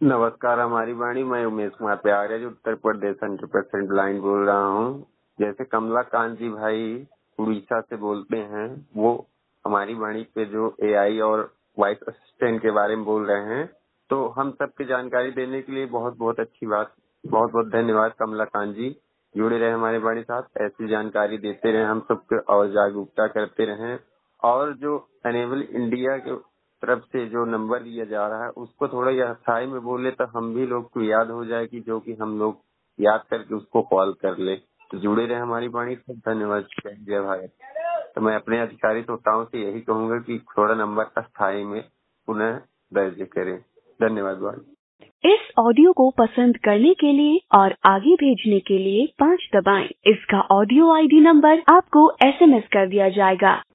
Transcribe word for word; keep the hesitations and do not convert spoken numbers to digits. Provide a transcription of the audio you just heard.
नमस्कार हमारी वाणी। मैं उमेश कुमार प्यारे जो Uttar Pradesh hundred percent blind बोल रहा हूँ। जैसे कमला कांत जी भाई उड़ीसा से बोलते हैं, वो हमारी वाणी पे जो एआई और वॉइस असिस्टेंट के बारे में बोल रहे हैं, तो हम सबकी जानकारी देने के लिए बहुत बहुत अच्छी बात, बहुत बहुत धन्यवाद कमला कांत जी। जुड़े रहे हमारे वाणी साथ, ऐसी जानकारी देते रहे हम सबको और जागरूकता करते रहें। और जो एनेबल इंडिया के तरफ से जो नंबर दिया जा रहा है उसको थोड़ा स्थाई में बोले तो हम भी लोग को याद हो जाए कि जो कि हम लोग याद करके उसको कॉल कर ले। तो जुड़े रहे हमारी वाणी से। धन्यवाद। जय भारत। तो मैं अपने अधिकारी श्रोताओं से यही कहूंगा कि थोड़ा नंबर अस्थाई में पुनः दर्ज करें। धन्यवाद वाणी। इस ऑडियो को पसंद करने के लिए और आगे भेजने के लिए पाँच दबाएं। इसका ऑडियो आईडी नंबर आपको एसएमएस कर दिया जाएगा।